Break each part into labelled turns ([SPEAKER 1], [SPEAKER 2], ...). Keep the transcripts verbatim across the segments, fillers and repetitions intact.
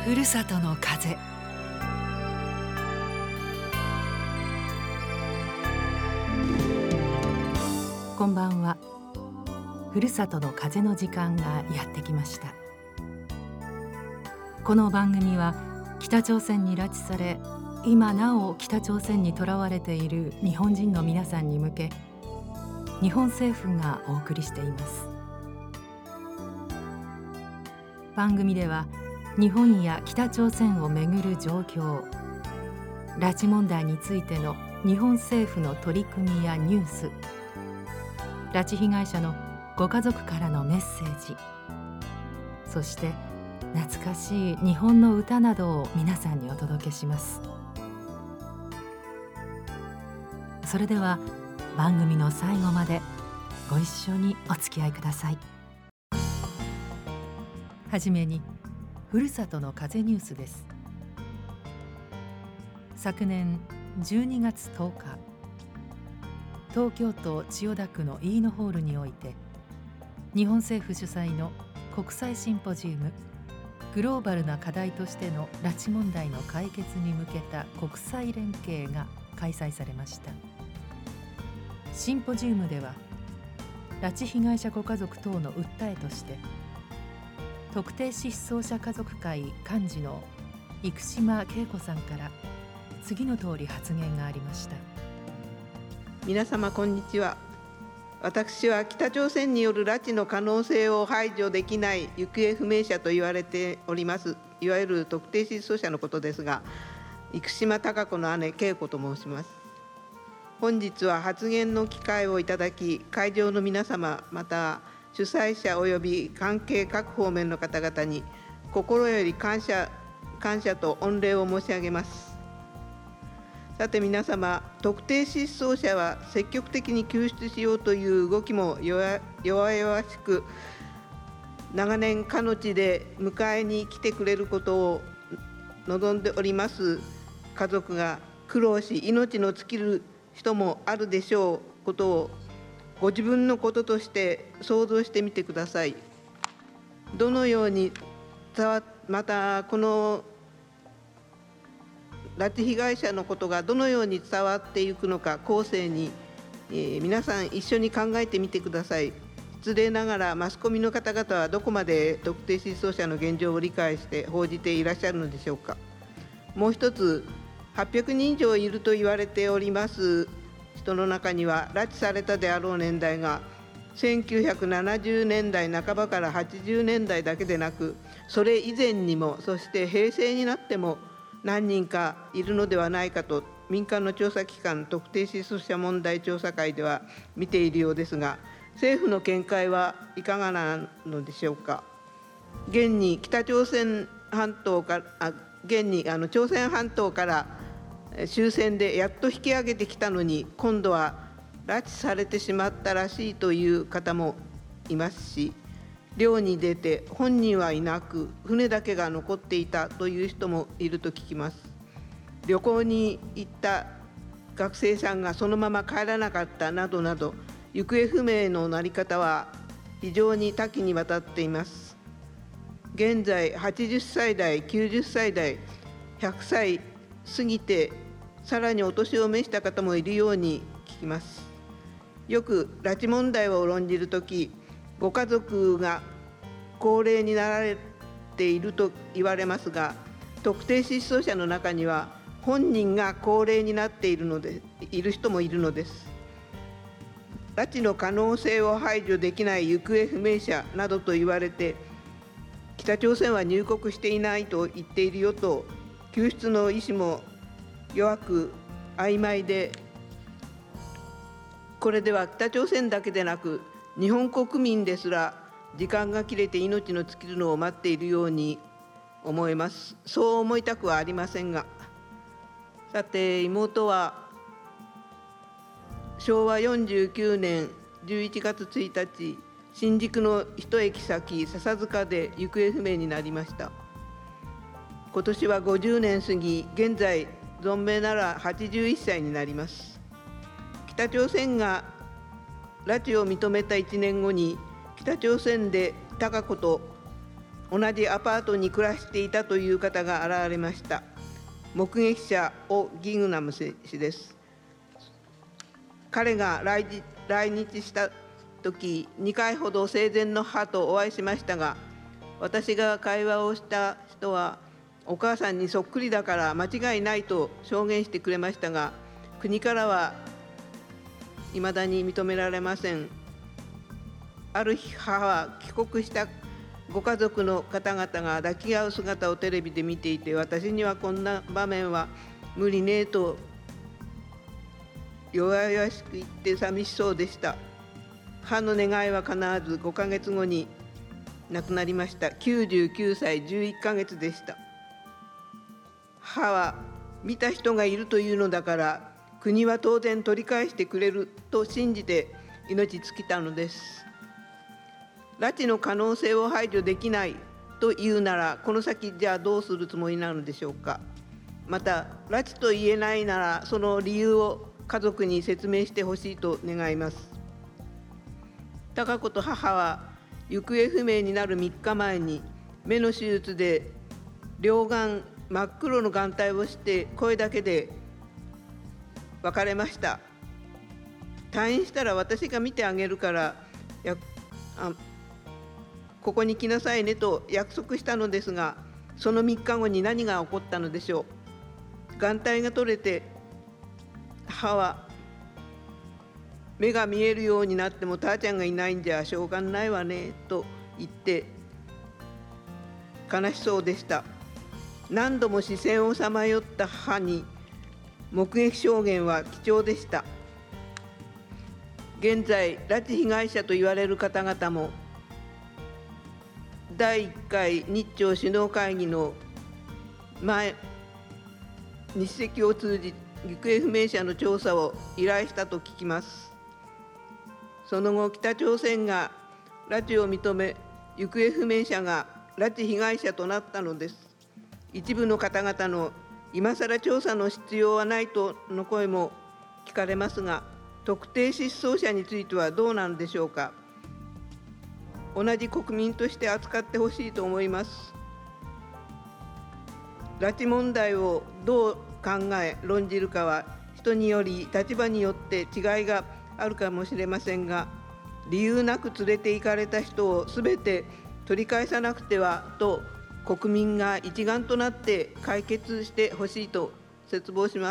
[SPEAKER 1] ふるさとの風。こんばんは。ふるさとの風の時間がやってきました。この番組は北朝鮮に拉致され、今なお北朝鮮にとらわれている日本人の皆さんに向け、日本政府がお送りしています。番組では日本や北朝鮮をめぐる状況、拉致問題についての日本政府の取り組みやニュース、拉致被害者のご家族からのメッセージ、そして懐かしい日本の歌などを皆さんにお届けします。それでは番組の最後までご一緒にお付き合いください。はじめにふるさとの風ニュースです。昨年じゅうにがつとおか、東京都千代田区の飯野ホールにおいて、日本政府主催の国際シンポジウム、グローバルな課題としての拉致問題の解決に向けた国際連携が開催されました。シンポジウムでは、拉致被害者ご家族等の訴えとして、特定失踪者家族会幹事の生島恵子さんから次の通り発言がありました。
[SPEAKER 2] 皆様こんにちは。私は北朝鮮による拉致の可能性を排除できない行方不明者と言われております、いわゆる特定失踪者のことですが、生島孝子の姉恵子と申します。本日は発言の機会をいただき、会場の皆様、また主催者及び関係各方面の方々に心より感謝、感謝と御礼を申し上げます。さて皆様、特定失踪者は積極的に救出しようという動きも弱々しく、長年かの地で迎えに来てくれることを望んでおります家族が苦労し、命の尽きる人もあるでしょうことをご自分のこととして想像してみてください。どのように伝わまたこの拉致被害者のことがどのように伝わっていくのか、後世に、えー、皆さん一緒に考えてみてください。失礼ながらマスコミの方々はどこまで特定失踪者の現状を理解して報じていらっしゃるのでしょうか。もう一つ、はっぴゃくにん以上いると言われております人の中には、拉致されたであろう年代がせんきゅうひゃくななじゅうねんだいなかばからはちじゅうねんだいだけでなく、それ以前にも、そして平成になっても何人かいるのではないかと、民間の調査機関特定失踪者問題調査会では見ているようですが、政府の見解はいかがなのでしょうか。現に北朝鮮半島からあ現にあの朝鮮半島から終戦でやっと引き上げてきたのに、今度は拉致されてしまったらしいという方もいますし、漁に出て本人はいなく船だけが残っていたという人もいると聞きます。旅行に行った学生さんがそのまま帰らなかったなどなど、行方不明のなり方は非常に多岐にわたっています。現在はちじゅっさい代、きゅうじゅっさい代、ひゃくさい過ぎてさらにお年を召した方もいるように聞きます。よく拉致問題を論じるとき、ご家族が高齢になられていると言われますが、特定失踪者の中には本人が高齢になっているのでいる人もいるのです。拉致の可能性を排除できない行方不明者などと言われて、北朝鮮は入国していないと言っているよと、救出の意思も弱く曖昧で、これでは北朝鮮だけでなく日本国民ですら時間が切れて命の尽きるのを待っているように思います。そう思いたくはありませんが、さて妹はしょうわよんじゅうきゅうねんじゅういちがつついたち、新宿の一駅先笹塚で行方不明になりました。今年はごじゅうねん過ぎ、現在存命ならはちじゅういっさいになります。北朝鮮が拉致を認めたいちねんごに、北朝鮮で貴子と同じアパートに暮らしていたという方が現れました。目撃者オ・ギグナム氏です。彼が来日、来日した時、にかいほど生前の母とお会いしましたが、私が会話をした人はお母さんにそっくりだから間違いないと証言してくれましたが、国からはいまだに認められません。ある日、母は帰国したご家族の方々が抱き合う姿をテレビで見ていて、私にはこんな場面は無理ねえと弱々しく言って寂しそうでした。母の願いは叶わずごかげつごに亡くなりました。きゅうじゅうきゅうさいじゅういっかげつでした。母は見た人がいるというのだから国は当然取り返してくれると信じて命尽きたのです。拉致の可能性を排除できないというなら、この先じゃあどうするつもりなのでしょうか。また拉致と言えないならその理由を家族に説明してほしいと願います。貴子と母は行方不明になるみっかまえに目の手術で両眼真っ黒の眼帯をして声だけで別れました。退院したら私が見てあげるからやあここに来なさいねと約束したのですが、そのみっかごに何が起こったのでしょう。眼帯が取れて母は目が見えるようになっても母ちゃんがいないんじゃしょうがないわねと言って悲しそうでした。何度も視線をさまよった母に目撃証言は貴重でした。現在拉致被害者と言われる方々もだいいっかい日朝首脳会議の前日赤を通じ行方不明者の調査を依頼したと聞きます。その後、北朝鮮が拉致を認め、行方不明者が拉致被害者となったのです。一部の方々の今更調査の必要はないとの声も聞かれますが、特定失踪者についてはどうなんでしょうか。同じ国民として扱ってほしいと思います。拉致問題をどう考え論じるかは人により立場によって違いがあるかもしれませんが、理由なく連れて行かれた人をすべて取り返さなくてはと国民が一丸となって解決してほしいと切望します。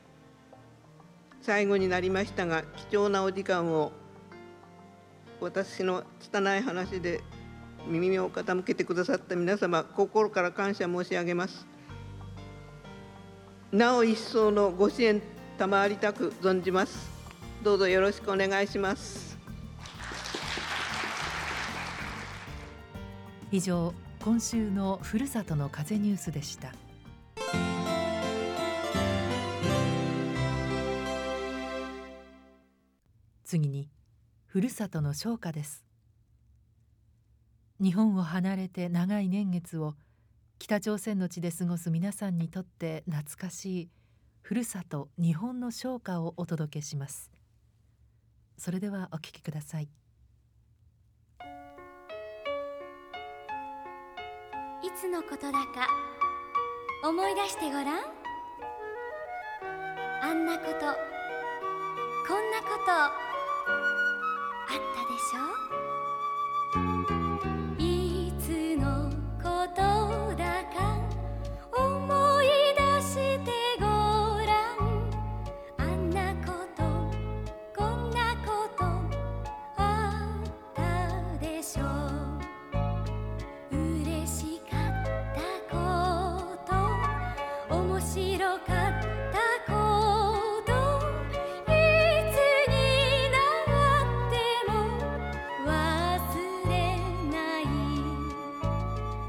[SPEAKER 2] 最後になりましたが、貴重なお時間を私の拙い話で耳を傾けてくださった皆様、心から感謝申し上げます。なお一層のご支援賜りたく存じます。どうぞよろしくお願いします。
[SPEAKER 1] 以上、今週のふるさとの風ニュースでした。次にふるさとの唱歌です。日本を離れて長い年月を北朝鮮の地で過ごす皆さんにとって懐かしいふるさと日本の唱歌をお届けします。それではお聴きください。
[SPEAKER 3] いつのことだか思い出してごらん。あんなことこんなことあったでしょ。いつのことだか思い出してごらん。あんなことこんなことあったでしょ。嬉しかったこと面白かったこといつになっても忘れない。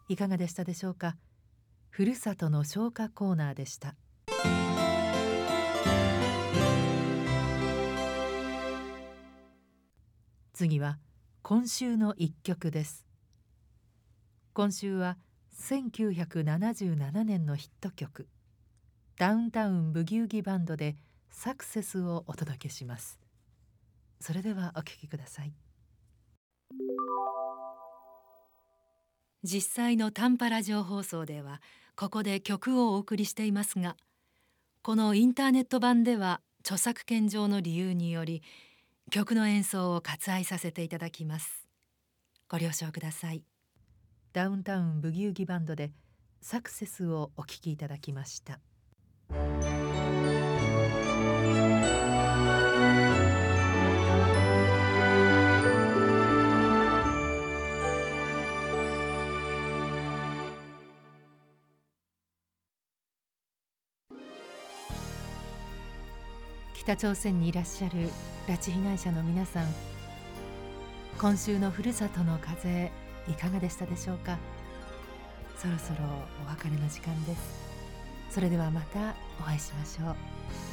[SPEAKER 1] いかがでしたでしょうか。ふるさとの唱歌コーナーでした。次は今週の一曲です。今週はせんきゅうひゃくななじゅうななねんのヒット曲、ダウンタウンブギウギバンドでサクセスをお届けします。それではお聴きください。実際の短波ラジオ放送ではここで曲をお送りしていますが、このインターネット版では著作権上の理由により曲の演奏を割愛させていただきます。ご了承ください。ダウンタウンブギウギバンドでサクセスをお聴きいただきました。北朝鮮にいらっしゃる拉致被害者の皆さん、今週のふるさとの風いかがでしたでしょうか。そろそろお別れの時間です。それではまたお会いしましょう。